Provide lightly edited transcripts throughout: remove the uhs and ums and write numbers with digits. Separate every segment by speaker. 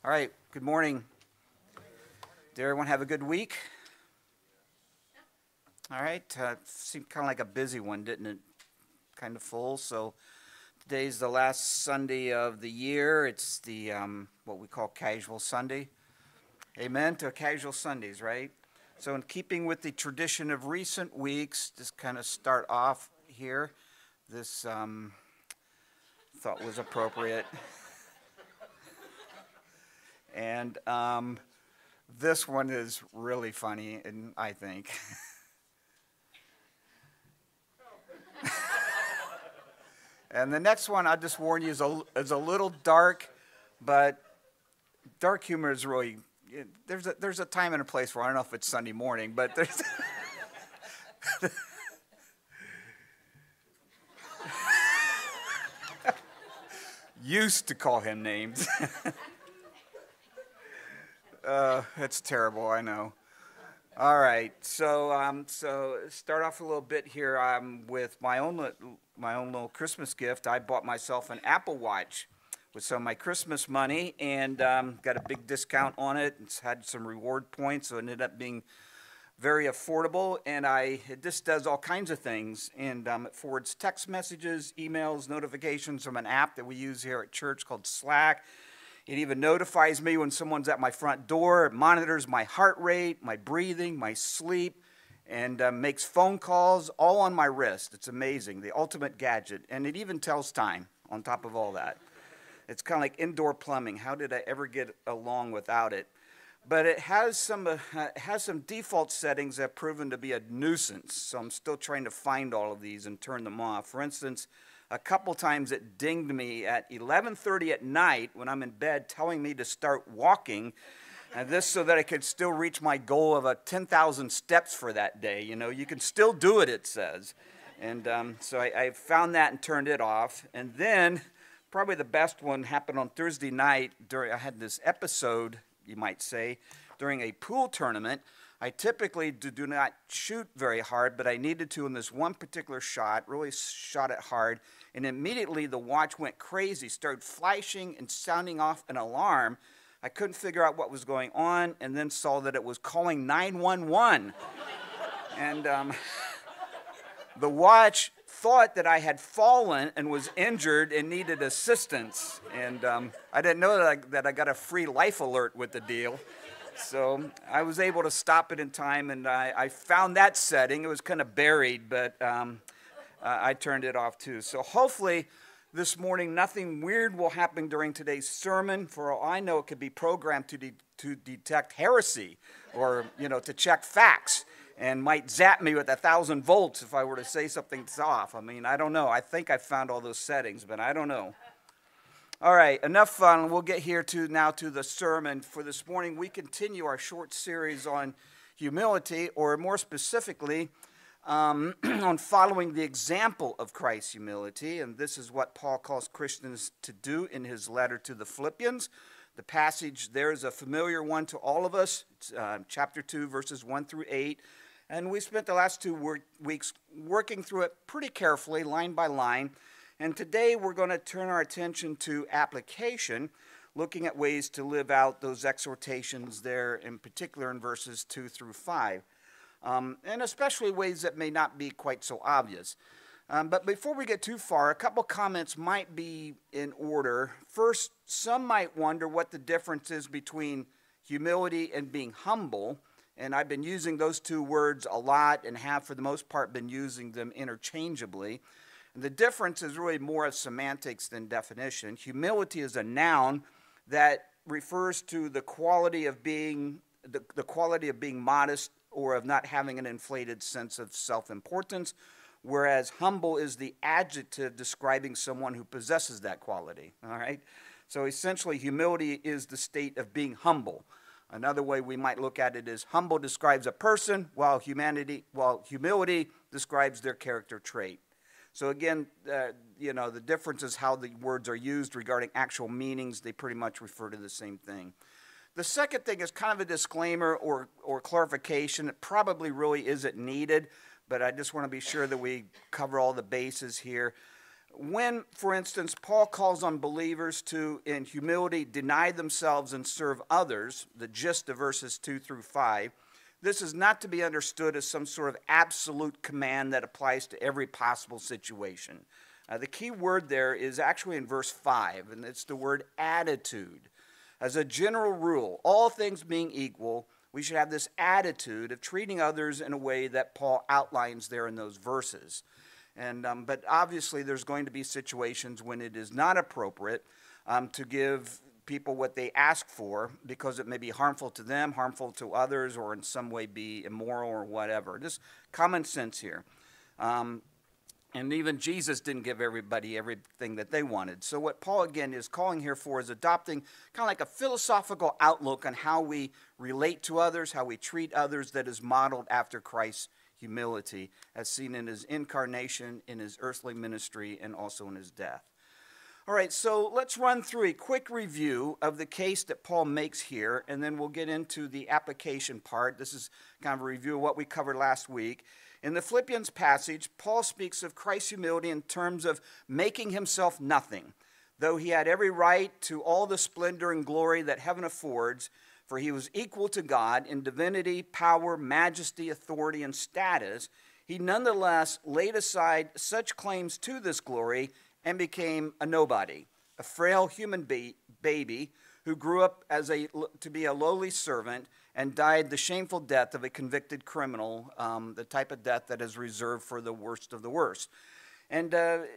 Speaker 1: All right, good morning. Did everyone have a good week? All right, seemed kind of like a busy one, didn't it? Kind of full. So today's the last Sunday of the year. It's the what we call Casual Sunday. Amen to Casual Sundays, right? So in keeping with the tradition of recent weeks, just kind of start off here. This thought was appropriate. And this one is really funny, and I think. And the next one, I'll just warn you, is a little dark, but dark humor is really, there's a time and a place for, I don't know if it's Sunday morning, but there's, used to call him names. That's terrible, I know. All right, so start off a little bit here with my own little Christmas gift. I bought myself an Apple Watch with some of my Christmas money, and got a big discount on it. It's had some reward points, so it ended up being very affordable. And it just does all kinds of things, and it forwards text messages, emails, notifications from an app that we use here at church called Slack. It even notifies me when someone's at my front door. It monitors my heart rate, my breathing, my sleep, and makes phone calls all on my wrist. It's amazing, the ultimate gadget. And it even tells time on top of all that. It's kind of like indoor plumbing. How did I ever get along without it? But it has some default settings that have proven to be a nuisance. So I'm still trying to find all of these and turn them off. For instance, a couple times it dinged me at 11:30 at night when I'm in bed telling me to start walking, and this so that I could still reach my goal of 10,000 steps for that day. You know, you can still do it, it says. And so I found that and turned it off. And then probably the best one happened on Thursday night. I had this episode, you might say, during a pool tournament. I typically do not shoot very hard, but I needed to in this one particular shot, really shot it hard, and immediately the watch went crazy, started flashing and sounding off an alarm. I couldn't figure out what was going on, and then saw that it was calling 911. And the watch thought that I had fallen and was injured and needed assistance. And I didn't know that I got a free life alert with the deal. So I was able to stop it in time, and I found that setting. It was kind of buried, but I turned it off too. So hopefully this morning nothing weird will happen during today's sermon. For all I know, it could be programmed to detect heresy or, to check facts, and might zap me with 1,000 volts if I were to say something's off. I mean, I don't know. I think I found all those settings, but I don't know. All right, enough fun. We'll get here now to the sermon for this morning. We continue our short series on humility, or more specifically, on following the example of Christ's humility. And this is what Paul calls Christians to do in his letter to the Philippians. The passage there is a familiar one to all of us. It's chapter 2, verses 1 through 8. And we spent the last 2 weeks working through it pretty carefully, line by line. And today we're going to turn our attention to application, looking at ways to live out those exhortations there, in particular in verses 2 through 5, and especially ways that may not be quite so obvious. But before we get too far, a couple comments might be in order. First, some might wonder what the difference is between humility and being humble, and I've been using those two words a lot and have for the most part been using them interchangeably. And the difference is really more of semantics than definition. Humility is a noun that refers to the quality of being modest, or of not having an inflated sense of self-importance, whereas humble is the adjective describing someone who possesses that quality. All right? So essentially, humility is the state of being humble. Another way we might look at it is humble describes a person, while humility describes their character trait. So again, the difference is how the words are used regarding actual meanings. They pretty much refer to the same thing. The second thing is kind of a disclaimer or clarification. It probably really isn't needed, but I just want to be sure that we cover all the bases here. When, for instance, Paul calls on believers to, in humility, deny themselves and serve others, the gist of verses 2 through 5, this is not to be understood as some sort of absolute command that applies to every possible situation. The key word there is actually in verse 5, and it's the word attitude. As a general rule, all things being equal, we should have this attitude of treating others in a way that Paul outlines there in those verses. But obviously there's going to be situations when it is not appropriate to give people what they ask for because it may be harmful to them, harmful to others, or in some way be immoral or whatever. Just common sense here. And even Jesus didn't give everybody everything that they wanted. So what Paul, again, is calling here for is adopting kind of like a philosophical outlook on how we relate to others, how we treat others that is modeled after Christ's humility, as seen in his incarnation, in his earthly ministry, and also in his death. All right, so let's run through a quick review of the case that Paul makes here, and then we'll get into the application part. This is kind of a review of what we covered last week. In the Philippians passage, Paul speaks of Christ's humility in terms of making himself nothing, though he had every right to all the splendor and glory that heaven affords, for he was equal to God in divinity, power, majesty, authority, and status. He nonetheless laid aside such claims to this glory and became a nobody, a frail human baby who grew up to be a lowly servant and died the shameful death of a convicted criminal, the type of death that is reserved for the worst of the worst. And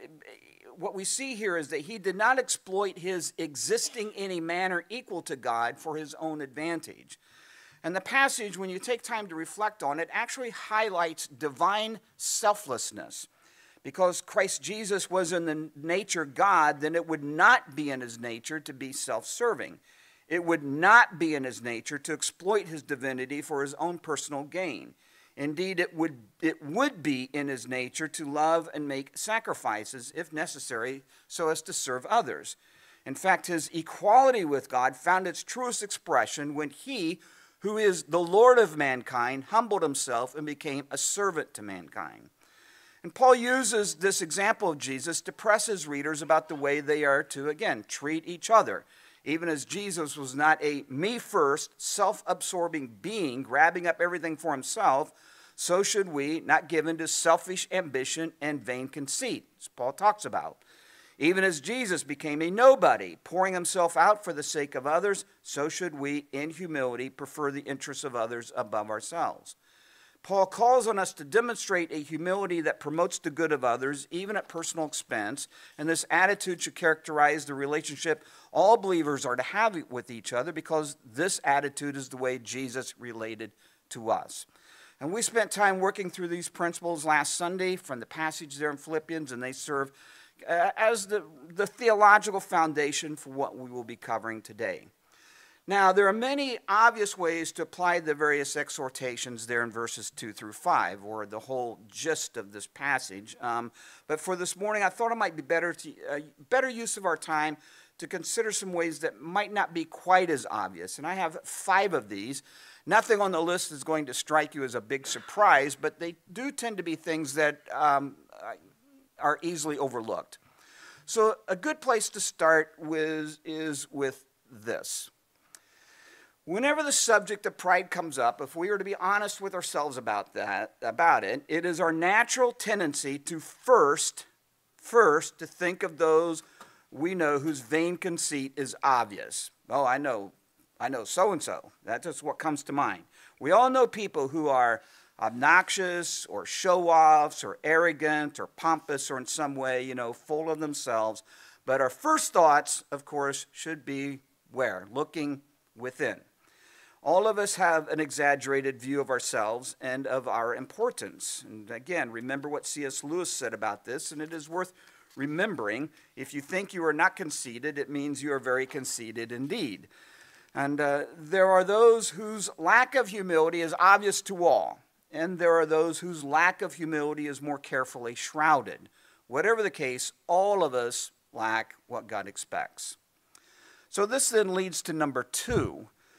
Speaker 1: what we see here is that he did not exploit his existing in a manner equal to God for his own advantage. And the passage, when you take time to reflect on it, actually highlights divine selflessness. Because Christ Jesus was in the nature God, then it would not be in his nature to be self-serving. It would not be in his nature to exploit his divinity for his own personal gain. Indeed, it would be in his nature to love and make sacrifices, if necessary, so as to serve others. In fact, his equality with God found its truest expression when he, who is the Lord of mankind, humbled himself and became a servant to mankind. And Paul uses this example of Jesus to press his readers about the way they are to, again, treat each other. Even as Jesus was not a me-first, self-absorbing being, grabbing up everything for himself, so should we, not given to selfish ambition and vain conceit, as Paul talks about. Even as Jesus became a nobody, pouring himself out for the sake of others, so should we, in humility, prefer the interests of others above ourselves. Paul calls on us to demonstrate a humility that promotes the good of others, even at personal expense, and this attitude should characterize the relationship all believers are to have with each other, because this attitude is the way Jesus related to us. And we spent time working through these principles last Sunday from the passage there in Philippians, and they serve as the theological foundation for what we will be covering today. Now, there are many obvious ways to apply the various exhortations there in verses 2 through 5, or the whole gist of this passage. But for this morning, I thought it might be better use of our time to consider some ways that might not be quite as obvious. And I have 5 of these. Nothing on the list is going to strike you as a big surprise, but they do tend to be things that are easily overlooked. So a good place to start is with this. Whenever the subject of pride comes up, if we are to be honest with ourselves about it, it is our natural tendency to first to think of those we know whose vain conceit is obvious. Oh, I know so-and-so. That's just what comes to mind. We all know people who are obnoxious or show-offs or arrogant or pompous or in some way, full of themselves. But our first thoughts, of course, should be where? Looking within. All of us have an exaggerated view of ourselves and of our importance. And again, remember what C.S. Lewis said about this, and it is worth remembering. If you think you are not conceited, it means you are very conceited indeed. And there are those whose lack of humility is obvious to all, and there are those whose lack of humility is more carefully shrouded. Whatever the case, all of us lack what God expects. So this then leads to number 2.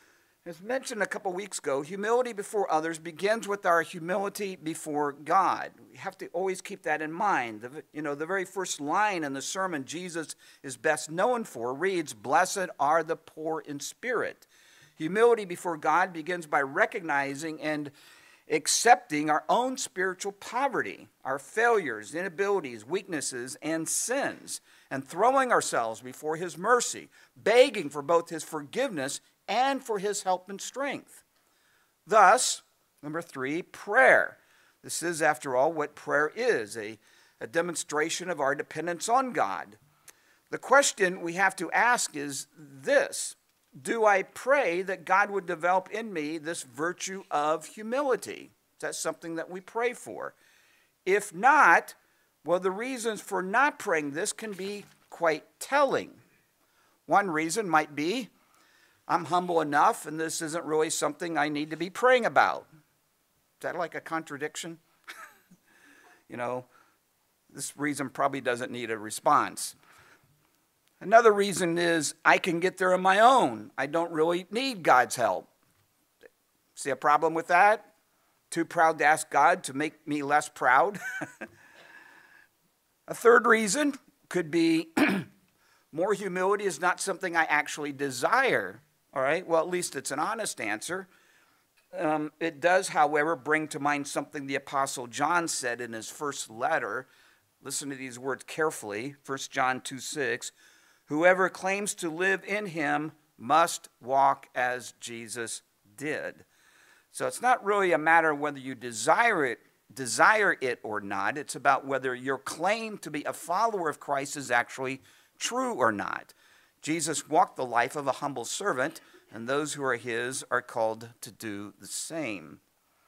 Speaker 1: As mentioned a couple weeks ago, humility before others begins with our humility before God. We have to always keep that in mind. The very first line in the sermon Jesus is best known for reads, "Blessed are the poor in spirit." Humility before God begins by recognizing and accepting our own spiritual poverty, our failures, inabilities, weaknesses, and sins, and throwing ourselves before His mercy, begging for both His forgiveness and for His help and strength. Thus, number 3, prayer. This is, after all, what prayer is, a demonstration of our dependence on God. The question we have to ask is this: do I pray that God would develop in me this virtue of humility? Is that something that we pray for? If not, well, the reasons for not praying this can be quite telling. One reason might be, I'm humble enough and this isn't really something I need to be praying about. Is that like a contradiction? This reason probably doesn't need a response. Another reason is I can get there on my own. I don't really need God's help. See a problem with that? Too proud to ask God to make me less proud? A third reason could be more humility is not something I actually desire. All right, well, at least it's an honest answer. It does, however, bring to mind something the Apostle John said in his first letter. Listen to these words carefully. 1 John 2:6. Whoever claims to live in Him must walk as Jesus did. So it's not really a matter of whether you desire it or not. It's about whether your claim to be a follower of Christ is actually true or not. Jesus walked the life of a humble servant, and those who are His are called to do the same.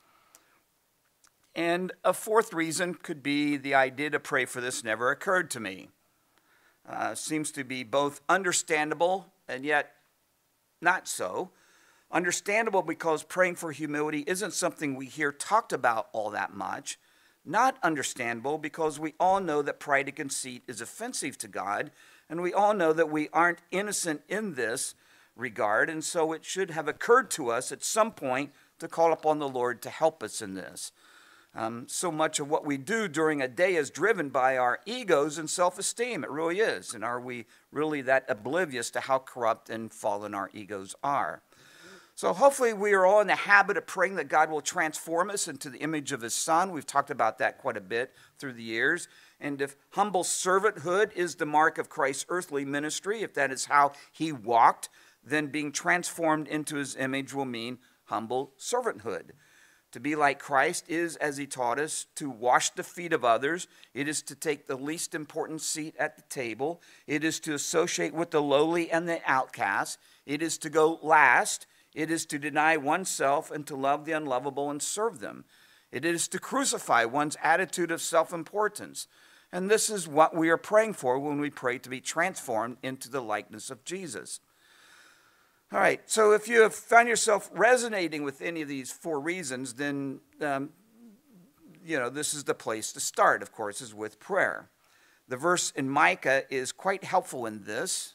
Speaker 1: And a fourth reason could be the idea to pray for this never occurred to me. Seems to be both understandable and yet not so. Understandable because praying for humility isn't something we hear talked about all that much. Not understandable because we all know that pride and conceit is offensive to God, and we all know that we aren't innocent in this regard, and so it should have occurred to us at some point to call upon the Lord to help us in this. So much of what we do during a day is driven by our egos and self-esteem. It really is. And are we really that oblivious to how corrupt and fallen our egos are? So hopefully we are all in the habit of praying that God will transform us into the image of His Son. We've talked about that quite a bit through the years. And if humble servanthood is the mark of Christ's earthly ministry, if that is how He walked, then being transformed into His image will mean humble servanthood. To be like Christ is, as He taught us, to wash the feet of others. It is to take the least important seat at the table. It is to associate with the lowly and the outcast. It is to go last. It is to deny oneself and to love the unlovable and serve them. It is to crucify one's attitude of self-importance. And this is what we are praying for when we pray to be transformed into the likeness of Jesus. All right, so if you have found yourself resonating with any of these four reasons, then, this is the place to start, of course, is with prayer. The verse in Micah is quite helpful in this.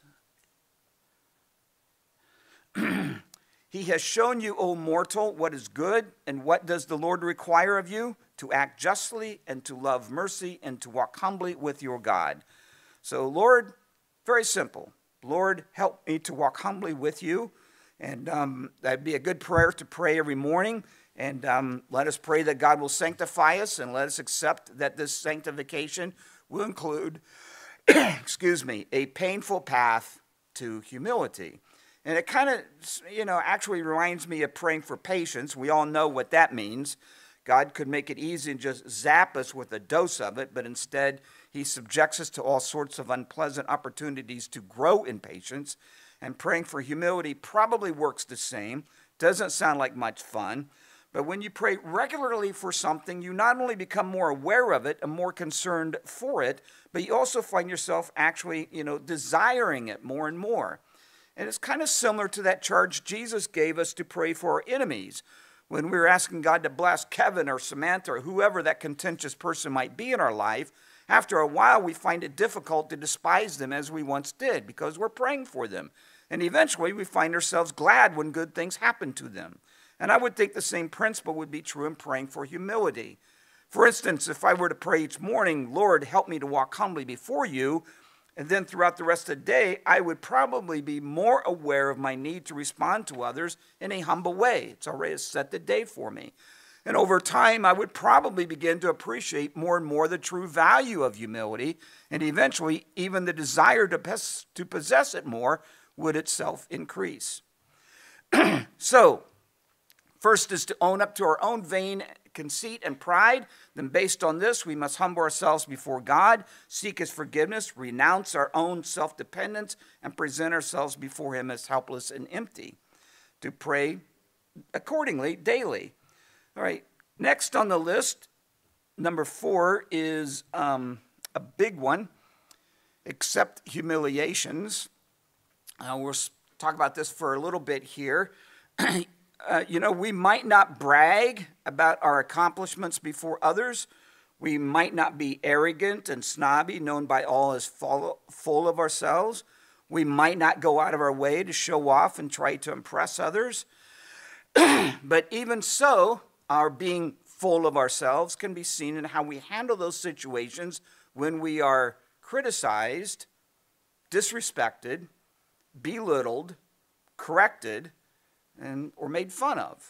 Speaker 1: He has shown you, O mortal, what is good, and what does the Lord require of you? To act justly, and to love mercy, and to walk humbly with your God. So, Lord, very simple. Lord, help me to walk humbly with you. And that'd be a good prayer to pray every morning. And let us pray that God will sanctify us, and let us accept that this sanctification will include, a painful path to humility. And it kind of, actually reminds me of praying for patience. We all know what that means. God could make it easy and just zap us with a dose of it, but instead He subjects us to all sorts of unpleasant opportunities to grow in patience. And praying for humility probably works the same. Doesn't sound like much fun. But when you pray regularly for something, you not only become more aware of it and more concerned for it, but you also find yourself actually, desiring it more and more. And it's kind of similar to that charge Jesus gave us to pray for our enemies. When we were asking God to bless Kevin or Samantha or whoever that contentious person might be in our life, after a while we find it difficult to despise them as we once did because we're praying for them. And eventually we find ourselves glad when good things happen to them. And I would think the same principle would be true in praying for humility. For instance, if I were to pray each morning, Lord, help me to walk humbly before you, and then throughout the rest of the day, I would probably be more aware of my need to respond to others in a humble way. It's already set the day for me. And over time, I would probably begin to appreciate more and more the true value of humility, and eventually even the desire to possess it more would itself increase. So, first is to own up to our own vain conceit and pride. Then based on this, we must humble ourselves before God, seek his forgiveness, renounce our own self-dependence, and present ourselves before him as helpless and empty. To pray accordingly daily. All right, next on the list, number 4 is a big one, accept humiliations. We'll talk about this for a little bit here. We might not brag about our accomplishments before others. We might not be arrogant and snobby, known by all as full of ourselves. We might not go out of our way to show off and try to impress others. But even so, our being full of ourselves can be seen in how we handle those situations when we are criticized, disrespected, belittled, corrected, or made fun of.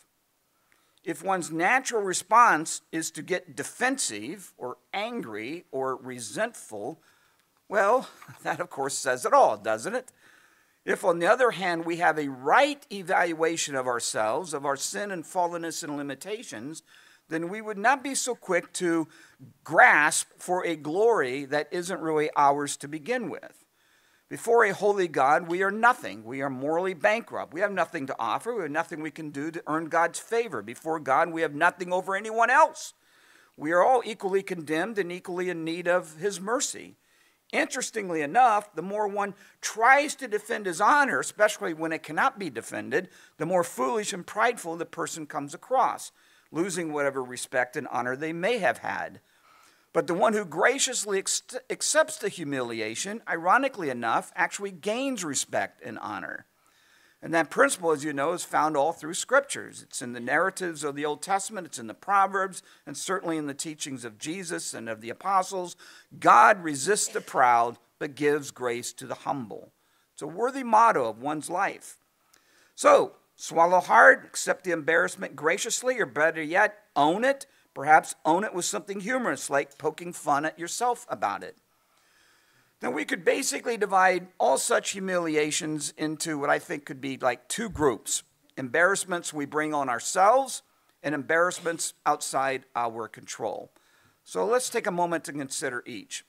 Speaker 1: If one's natural response is to get defensive or angry or resentful, well, that of course says it all, doesn't it? If, on the other hand, we have a right evaluation of ourselves, of our sin and fallenness and limitations, then we would not be so quick to grasp for a glory that isn't really ours to begin with. Before a holy God, we are nothing. We are morally bankrupt. We have nothing to offer. We have nothing we can do to earn God's favor. Before God, we have nothing over anyone else. We are all equally condemned and equally in need of his mercy. Interestingly enough, the more one tries to defend his honor, especially when it cannot be defended, the more foolish and prideful the person comes across, losing whatever respect and honor they may have had. But the one who graciously accepts the humiliation, ironically enough, actually gains respect and honor. And that principle, as you know, is found all through scriptures. It's in the narratives of the Old Testament, it's in the Proverbs, and certainly in the teachings of Jesus and of the apostles. God resists the proud, but gives grace to the humble. It's a worthy motto of one's life. So, swallow hard, accept the embarrassment graciously, or better yet, own it. Perhaps own it with something humorous, like poking fun at yourself about it. Now, we could basically divide all such humiliations into what I think could be like 2 groups. Embarrassments we bring on ourselves and embarrassments outside our control. So let's take a moment to consider each.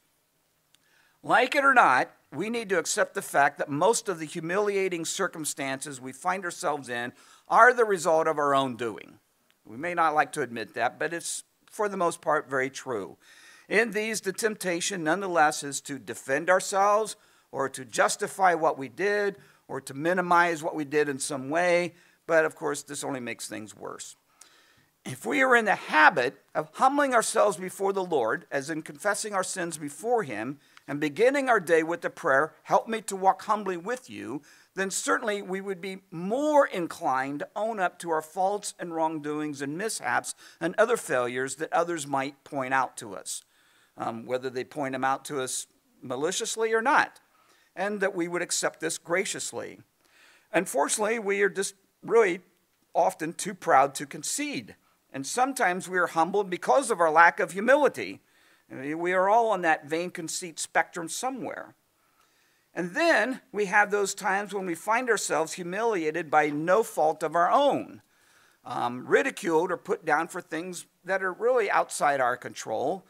Speaker 1: Like it or not, we need to accept the fact that most of the humiliating circumstances we find ourselves in are the result of our own doing. We may not like to admit that, but it's, for the most part, very true. In these, the temptation, nonetheless, is to defend ourselves or to justify what we did or to minimize what we did in some way. But, of course, this only makes things worse. If we are in the habit of humbling ourselves before the Lord, as in confessing our sins before him, and beginning our day with the prayer, help me to walk humbly with you, then certainly we would be more inclined to own up to our faults and wrongdoings and mishaps and other failures that others might point out to us, whether they point them out to us maliciously or not, and that we would accept this graciously. Unfortunately, we are just really often too proud to concede, and sometimes we are humbled because of our lack of humility. We are all on that vain conceit spectrum somewhere. And then we have those times when we find ourselves humiliated by no fault of our own, ridiculed or put down for things that are really outside our control.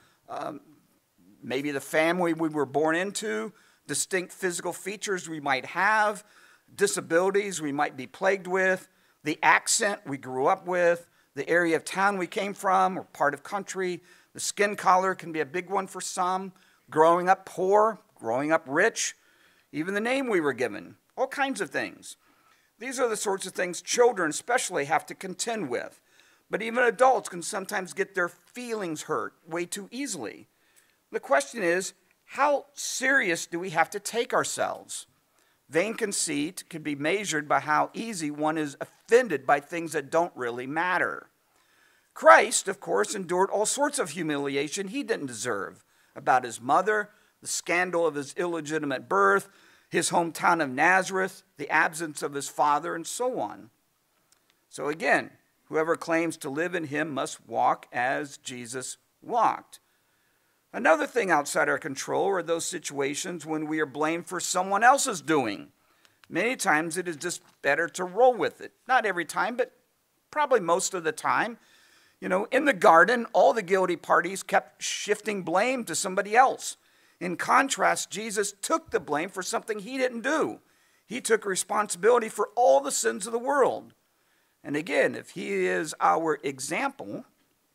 Speaker 1: Maybe the family we were born into, distinct physical features we might have, disabilities we might be plagued with, the accent we grew up with, the area of town we came from or part of country. The skin color can be a big one for some, growing up poor, growing up rich, even the name we were given, all kinds of things. These are the sorts of things children especially have to contend with. But even adults can sometimes get their feelings hurt way too easily. The question is, how serious do we have to take ourselves? Vain conceit can be measured by how easy one is offended by things that don't really matter. Christ, of course, endured all sorts of humiliation he didn't deserve about his mother, the scandal of his illegitimate birth, his hometown of Nazareth, the absence of his father, and so on. So again, whoever claims to live in him must walk as Jesus walked. Another thing outside our control are those situations when we are blamed for someone else's doing. Many times it is just better to roll with it. Not every time, but probably most of the time. You know, in the garden, all the guilty parties kept shifting blame to somebody else. In contrast, Jesus took the blame for something he didn't do. He took responsibility for all the sins of the world. And again, if he is our example,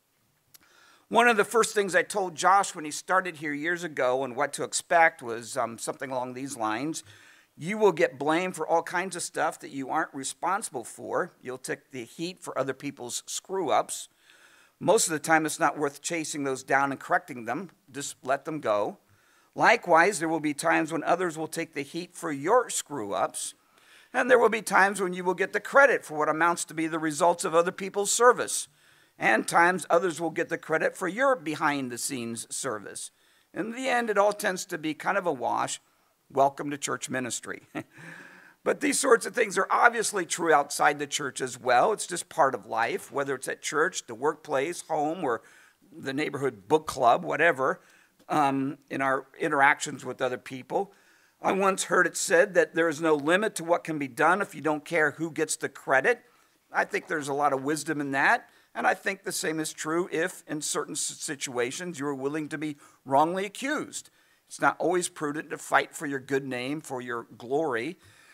Speaker 1: one of the first things I told Josh when he started here years ago and what to expect was something along these lines. You will get blamed for all kinds of stuff that you aren't responsible for. You'll take the heat for other people's screw-ups. Most of the time, it's not worth chasing those down and correcting them. Just let them go. Likewise, there will be times when others will take the heat for your screw-ups. And there will be times when you will get the credit for what amounts to be the results of other people's service. And times others will get the credit for your behind-the-scenes service. In the end, it all tends to be kind of a wash. Welcome to church ministry. But these sorts of things are obviously true outside the church as well. It's just part of life, whether it's at church, the workplace, home, or the neighborhood book club, whatever, in our interactions with other people. I once heard it said that there is no limit to what can be done if you don't care who gets the credit. I think there's a lot of wisdom in that, and I think the same is true if, in certain situations, you are willing to be wrongly accused. It's not always prudent to fight for your good name, for your glory.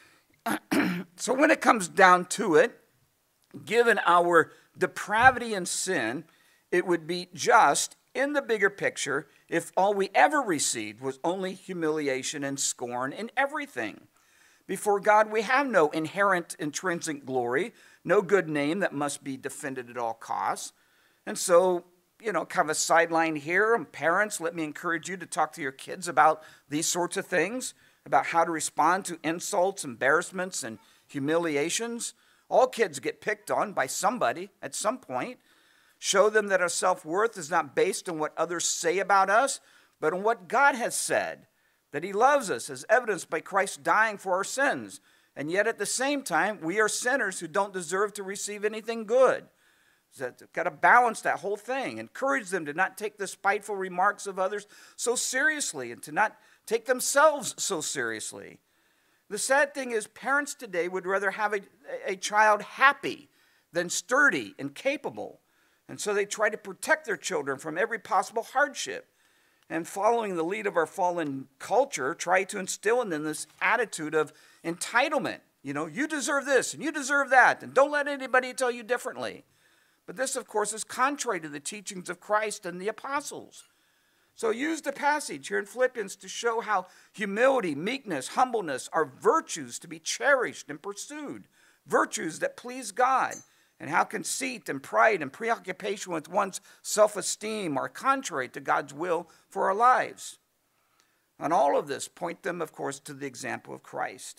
Speaker 1: So when it comes down to it, given our depravity and sin, it would be just, in the bigger picture, if all we ever received was only humiliation and scorn in everything. Before God, we have no inherent intrinsic glory, no good name that must be defended at all costs. And so, you know, kind of a sideline here, parents, let me encourage you to talk to your kids about these sorts of things, about how to respond to insults, embarrassments, and humiliations. All kids get picked on by somebody at some point. Show them that our self-worth is not based on what others say about us, but on what God has said, that he loves us, as evidenced by Christ dying for our sins. And yet at the same time, we are sinners who don't deserve to receive anything good. So got to balance that whole thing. Encourage them to not take the spiteful remarks of others so seriously and to not take themselves so seriously. The sad thing is parents today would rather have a child happy than sturdy and capable. And so they try to protect their children from every possible hardship. And following the lead of our fallen culture, try to instill in them this attitude of entitlement. You know, you deserve this and you deserve that, and don't let anybody tell you differently. But this, of course, is contrary to the teachings of Christ and the apostles. So use the passage here in Philippians to show how humility, meekness, humbleness are virtues to be cherished and pursued, virtues that please God, and how conceit and pride and preoccupation with one's self-esteem are contrary to God's will for our lives. And all of this point them, of course, to the example of Christ.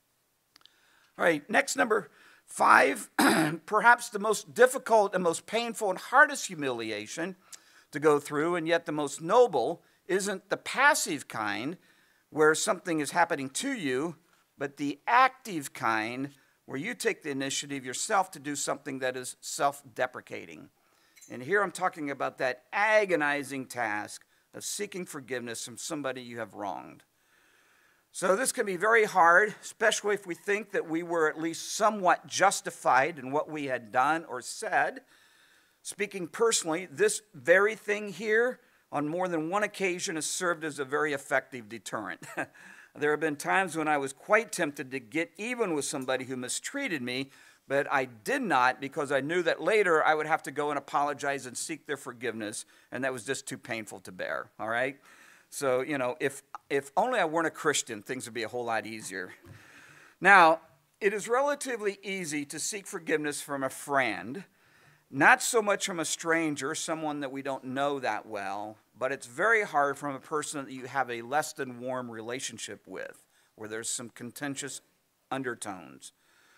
Speaker 1: All right, next, number 5, perhaps the most difficult and most painful and hardest humiliation to go through, and yet the most noble, isn't the passive kind where something is happening to you, but the active kind where you take the initiative yourself to do something that is self-deprecating. And here I'm talking about that agonizing task of seeking forgiveness from somebody you have wronged. So this can be very hard, especially if we think that we were at least somewhat justified in what we had done or said. Speaking personally, this very thing here on more than one occasion has served as a very effective deterrent. There have been times when I was quite tempted to get even with somebody who mistreated me, but I did not because I knew that later I would have to go and apologize and seek their forgiveness, and that was just too painful to bear, all right? So, you know, if only I weren't a Christian, things would be a whole lot easier. Now, it is relatively easy to seek forgiveness from a friend, not so much from a stranger, someone that we don't know that well, but it's very hard from a person that you have a less than warm relationship with, where there's some contentious undertones.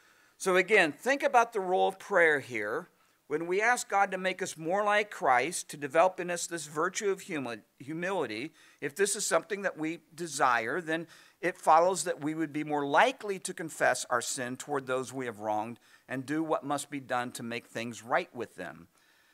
Speaker 1: So again, think about the role of prayer here. When we ask God to make us more like Christ, to develop in us this virtue of humility, if this is something that we desire, then it follows that we would be more likely to confess our sin toward those we have wronged and do what must be done to make things right with them.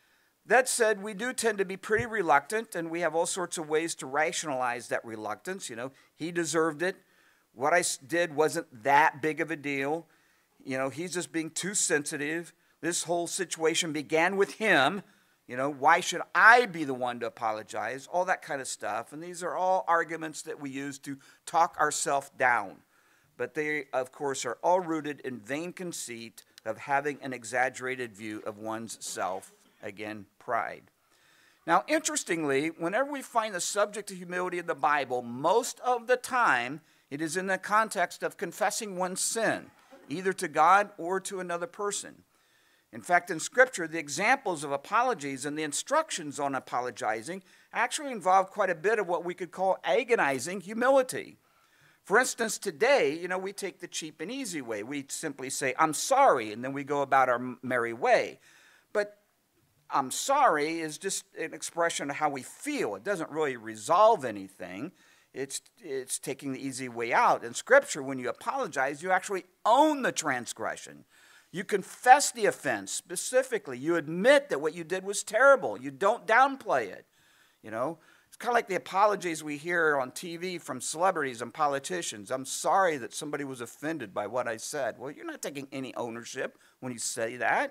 Speaker 1: That said, we do tend to be pretty reluctant, and we have all sorts of ways to rationalize that reluctance. You know, he deserved it. What I did wasn't that big of a deal. You know, he's just being too sensitive. This whole situation began with him. You know, why should I be the one to apologize? All that kind of stuff. And these are all arguments that we use to talk ourselves down. But they, of course, are all rooted in vain conceit of having an exaggerated view of one's self. Again, pride. Now, interestingly, whenever we find the subject of humility in the Bible, most of the time it is in the context of confessing one's sin, either to God or to another person. In fact, in Scripture, the examples of apologies and the instructions on apologizing actually involve quite a bit of what we could call agonizing humility. For instance, today, you know, we take the cheap and easy way. We simply say, I'm sorry, and then we go about our merry way. But I'm sorry is just an expression of how we feel. It doesn't really resolve anything. It's taking the easy way out. In Scripture, when you apologize, you actually own the transgression. You confess the offense specifically. You admit that what you did was terrible. You don't downplay it. You know, it's kind of like the apologies we hear on TV from celebrities and politicians. I'm sorry that somebody was offended by what I said. Well, you're not taking any ownership when you say that.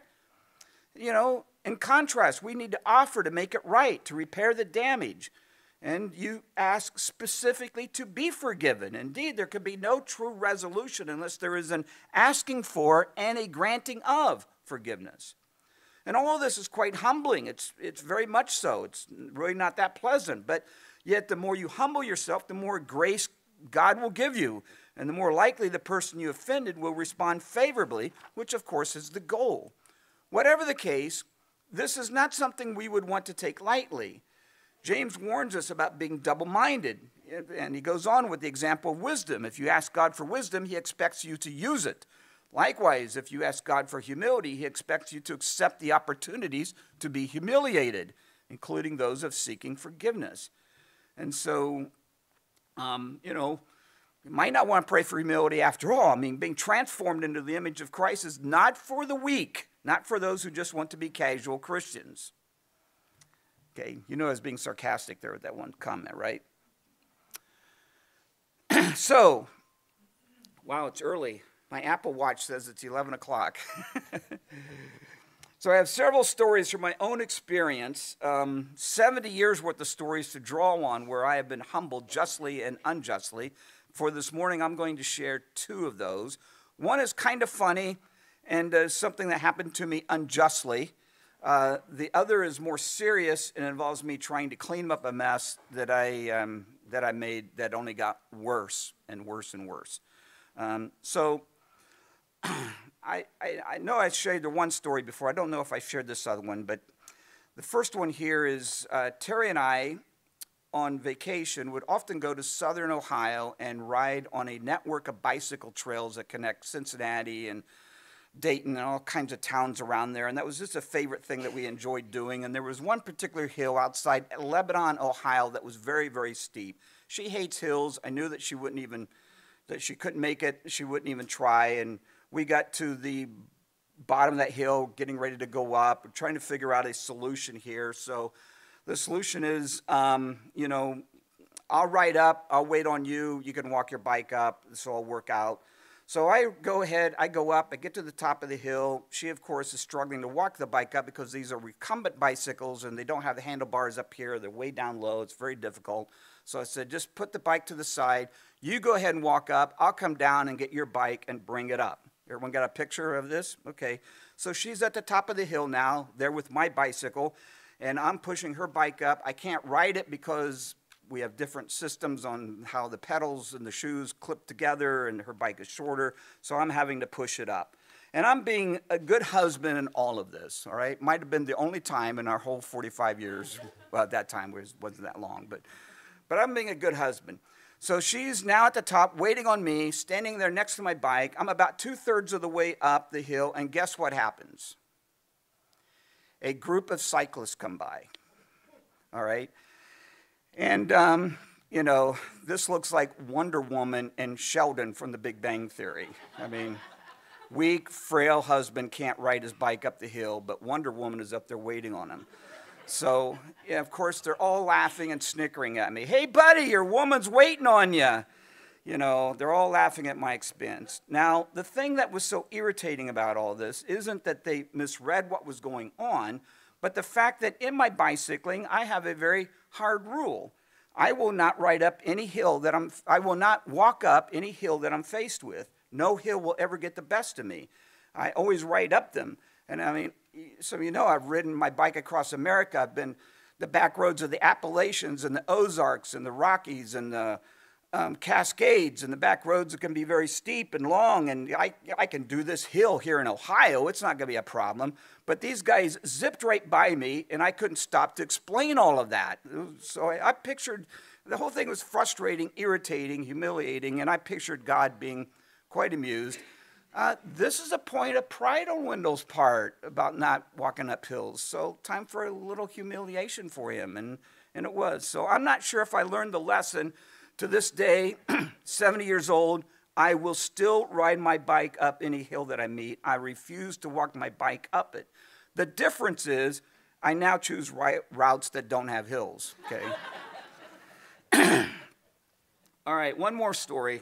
Speaker 1: You know, in contrast, we need to offer to make it right, to repair the damage. And you ask specifically to be forgiven. Indeed, there can be no true resolution unless there is an asking for and a granting of forgiveness. And all of this is quite humbling. It's very much so. It's really not that pleasant. But yet the more you humble yourself, the more grace God will give you. And the more likely the person you offended will respond favorably, which of course is the goal. Whatever the case, this is not something we would want to take lightly. James warns us about being double-minded, and he goes on with the example of wisdom. If you ask God for wisdom, he expects you to use it. Likewise, if you ask God for humility, he expects you to accept the opportunities to be humiliated, including those of seeking forgiveness. And so, you know, you might not want to pray for humility after all. I mean, being transformed into the image of Christ is not for the weak, not for those who just want to be casual Christians. Okay, you know I was being sarcastic there with that one comment, right? So, wow, it's early. My Apple Watch says it's 11 o'clock. So I have several stories from my own experience, 70 years worth of stories to draw on where I have been humbled justly and unjustly. For this morning, I'm going to share two of those. One is kind of funny and something that happened to me unjustly. The other is more serious and involves me trying to clean up a mess that I made that only got worse and worse and worse. So I know I shared the one story before. I don't know if I shared this other one, but the first one here is Terry and I on vacation would often go to southern Ohio and ride on a network of bicycle trails that connect Cincinnati and Dayton and all kinds of towns around there, and that was just a favorite thing that we enjoyed doing. And there was one particular hill outside Lebanon, Ohio, that was very, very steep. She hates hills. I knew that she couldn't make it. She wouldn't even try. And we got to the bottom of that hill, getting ready to go up, We're trying to figure out a solution here. So the solution is, you know, I'll ride up. I'll wait on you. You can walk your bike up. This will all work out. So I go ahead, I go up, I get to the top of the hill. She, of course, is struggling to walk the bike up because these are recumbent bicycles and they don't have the handlebars up here. They're way down low. It's very difficult. So I said, just put the bike to the side. You go ahead and walk up. I'll come down and get your bike and bring it up. Everyone got a picture of this? Okay. So she's at the top of the hill now, there with my bicycle, and I'm pushing her bike up. I can't ride it because we have different systems on how the pedals and the shoes clip together, and her bike is shorter, so I'm having to push it up. And I'm being a good husband in all of this, all right? Might have been the only time in our whole 45 years, well, at that time wasn't that long, but I'm being a good husband. So she's now at the top waiting on me, standing there next to my bike. I'm about 2/3 of the way up the hill, and guess what happens? A group of cyclists come by, all right? And, you know, this looks like Wonder Woman and Sheldon from The Big Bang Theory. I mean, weak, frail husband can't ride his bike up the hill, but Wonder Woman is up there waiting on him. So, yeah, of course, they're all laughing and snickering at me. Hey, buddy, your woman's waiting on you. You know, they're all laughing at my expense. Now, the thing that was so irritating about all this isn't that they misread what was going on, but the fact that in my bicycling, I have a very hard rule. I will not ride up any hill that I will not walk up any hill that I'm faced with. No hill will ever get the best of me. I always ride up them. And I mean, some of you know I've ridden my bike across America. I've been the back roads of the Appalachians and the Ozarks and the Rockies and the Cascades, and the back roads can be very steep and long, and I can do this hill here in Ohio. It's not going to be a problem. But these guys zipped right by me, and I couldn't stop to explain all of that. So I pictured, the whole thing was frustrating, irritating, humiliating, and I pictured God being quite amused. This is a point of pride on Wendell's part about not walking up hills. So time for a little humiliation for him, and it was. So I'm not sure if I learned the lesson. To this day, 70 years old, I will still ride my bike up any hill that I meet. I refuse to walk my bike up it. The difference is I now choose routes that don't have hills, okay? All right, one more story.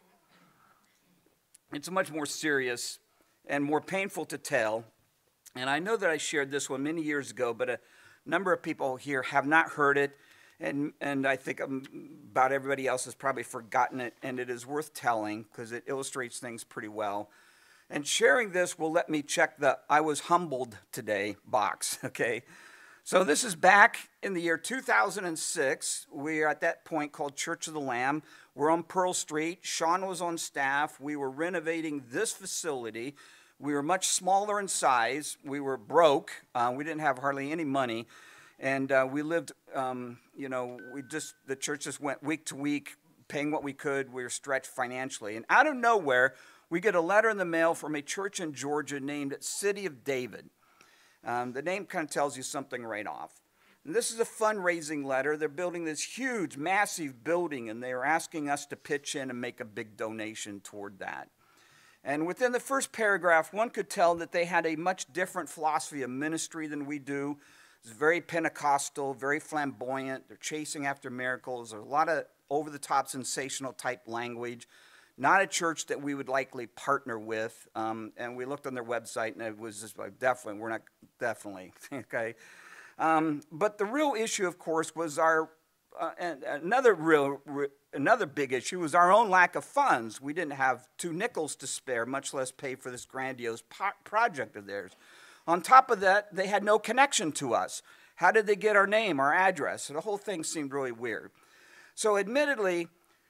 Speaker 1: It's much more serious and more painful to tell. And I know that I shared this one many years ago, but a number of people here have not heard it. And I think about everybody else has probably forgotten it, and it is worth telling because it illustrates things pretty well. And sharing this will let me check the I was humbled today box, okay? So this is back in the year 2006. We are at that point called Church of the Lamb. We're on Pearl Street. Sean was on staff. We were renovating this facility. We were much smaller in size. We were broke. We didn't have hardly any money. And we lived, you know, the church just went week to week, paying what we could. We were stretched financially. And out of nowhere, we get a letter in the mail from a church in Georgia named City of David. The name kind of tells you something right off. And this is a fundraising letter. They're building this huge, massive building, and they are asking us to pitch in and make a big donation toward that. And within the first paragraph, one could tell that they had a much different philosophy of ministry than we do. It's very Pentecostal, very flamboyant. They're chasing after miracles. There's a lot of over-the-top sensational type language. Not a church that we would likely partner with. And we looked on their website, and it was just like, definitely, we're not, definitely, okay? But the real issue, of course, was another big issue was our own lack of funds. We didn't have 2 nickels to spare, much less pay for this grandiose project of theirs. On top of that, they had no connection to us. How did they get our name, our address? So the whole thing seemed really weird. So admittedly,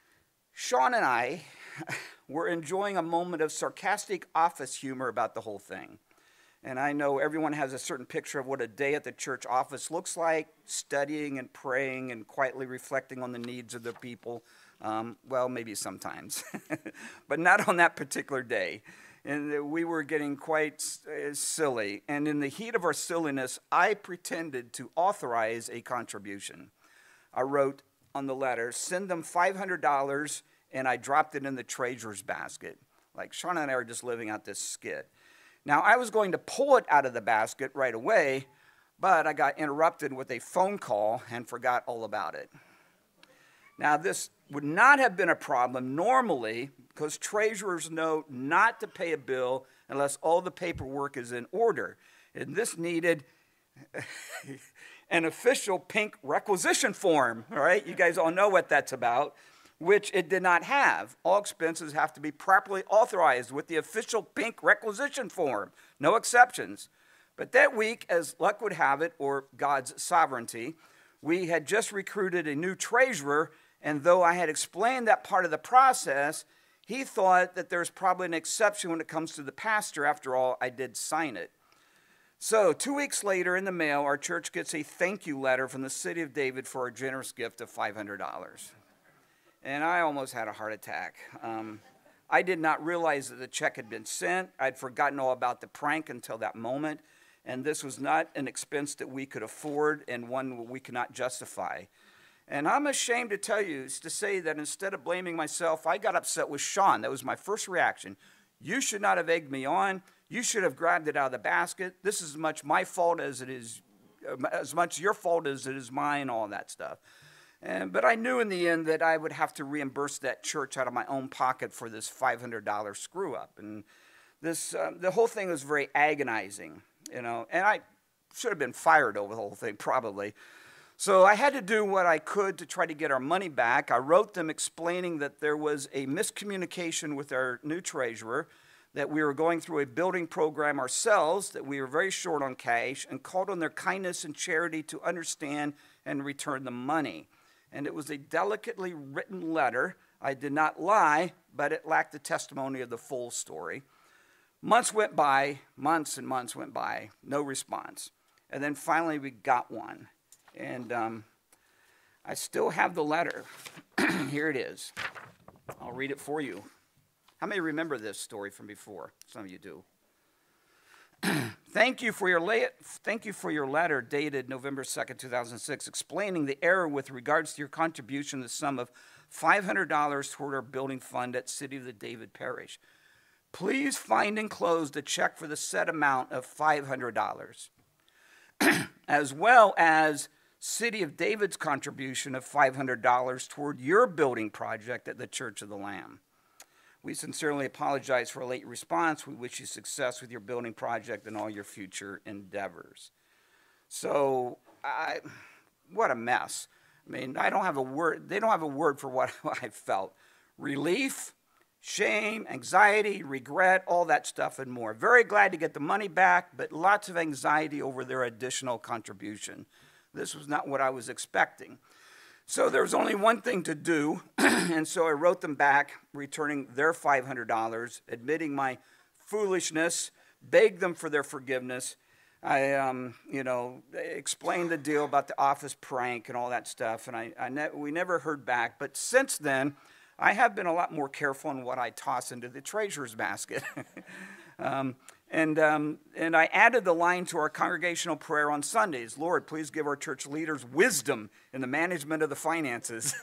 Speaker 1: Sean and I were enjoying a moment of sarcastic office humor about the whole thing. And I know everyone has a certain picture of what a day at the church office looks like, studying and praying and quietly reflecting on the needs of the people. Well, maybe sometimes, but not on that particular day. And we were getting quite silly. And in the heat of our silliness, I pretended to authorize a contribution. I wrote on the letter, send them $500, and I dropped it in the treasurer's basket. Like Sean and I were just living out this skit. Now, I was going to pull it out of the basket right away, but I got interrupted with a phone call and forgot all about it. Now, this would not have been a problem normally because treasurers know not to pay a bill unless all the paperwork is in order. And this needed an official pink requisition form, all right? You guys all know what that's about, which it did not have. All expenses have to be properly authorized with the official pink requisition form, no exceptions. But that week, as luck would have it, or God's sovereignty, we had just recruited a new treasurer, and though I had explained that part of the process, he thought that there's probably an exception when it comes to the pastor. After all, I did sign it. So 2 weeks later in the mail, our church gets a thank you letter from the City of David for our generous gift of $500. and I almost had a heart attack. I did not realize that the check had been sent. I'd forgotten all about the prank until that moment, and this was not an expense that we could afford and one we could not justify. And I'm ashamed to tell you, to say that instead of blaming myself, I got upset with Sean. That was my first reaction. You should not have egged me on. You should have grabbed it out of the basket. This is as much my fault as it is, as much your fault as it is mine, all that stuff. But I knew in the end that I would have to reimburse that church out of my own pocket for this $500 screw up. And this, the whole thing was very agonizing, you know, and I should have been fired over the whole thing probably. So I had to do what I could to try to get our money back. I wrote them explaining that there was a miscommunication with our new treasurer, that we were going through a building program ourselves, that we were very short on cash, and called on their kindness and charity to understand and return the money. And it was a delicately written letter. I did not lie, but it lacked the testimony of the full story. Months went by, months and months went by, no response. And then finally we got one. And I still have the letter. Here it is. I'll read it for you. How many remember this story from before? Some of you do. Thank you for your letter dated November 2nd, 2006, explaining the error with regards to your contribution, the sum of $500 toward our building fund at City of the David Parish. Please find enclosed a check for the said amount of $500, as well as City of David's contribution of $500 toward your building project at the Church of the Lamb. We sincerely apologize for a late response. We wish you success with your building project and all your future endeavors. So, what a mess. I mean, I don't have a word. They don't have a word for what I felt. Relief, shame, anxiety, regret, all that stuff and more. Very glad to get the money back, but lots of anxiety over their additional contribution. This was not what I was expecting. So there was only one thing to do, and so I wrote them back, returning their $500, admitting my foolishness, begged them for their forgiveness. I, explained the deal about the office prank and all that stuff, and we never heard back. But since then, I have been a lot more careful in what I toss into the treasurer's basket. And I added the line to our congregational prayer on Sundays: Lord, please give our church leaders wisdom in the management of the finances.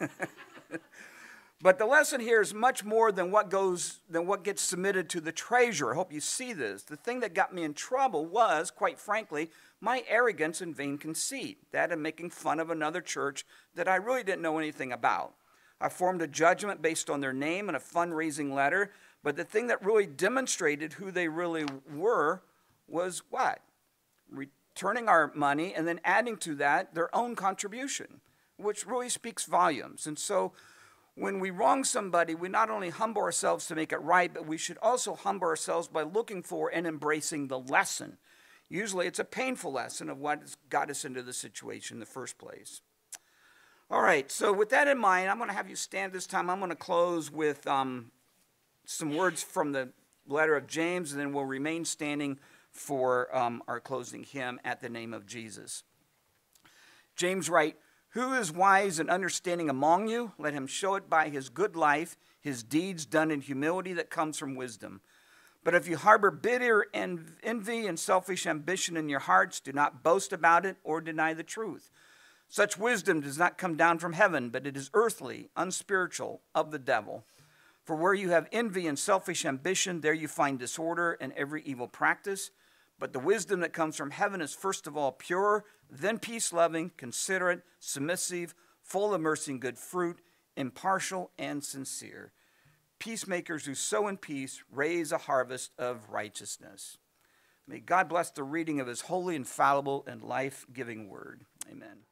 Speaker 1: But the lesson here is much more than what gets submitted to the treasurer. I hope you see this. The thing that got me in trouble was, quite frankly, my arrogance and vain conceit, that and making fun of another church that I really didn't know anything about. I formed a judgment based on their name and a fundraising letter. But the thing that really demonstrated who they really were was what? Returning our money and then adding to that their own contribution, which really speaks volumes. And so when we wrong somebody, we not only humble ourselves to make it right, but we should also humble ourselves by looking for and embracing the lesson. Usually it's a painful lesson of what got us into the situation in the first place. All right, so with that in mind, I'm going to have you stand this time. I'm going to close with some words from the letter of James, and then we'll remain standing for our closing hymn, At the Name of Jesus. James writes, "Who is wise and understanding among you? Let him show it by his good life, his deeds done in humility that comes from wisdom. But if you harbor bitter envy and selfish ambition in your hearts, do not boast about it or deny the truth. Such wisdom does not come down from heaven, but it is earthly, unspiritual, of the devil. For where you have envy and selfish ambition, there you find disorder and every evil practice. But the wisdom that comes from heaven is first of all pure, then peace-loving, considerate, submissive, full of mercy and good fruit, impartial and sincere. Peacemakers who sow in peace raise a harvest of righteousness." May God bless the reading of his holy, infallible, and life-giving word. Amen.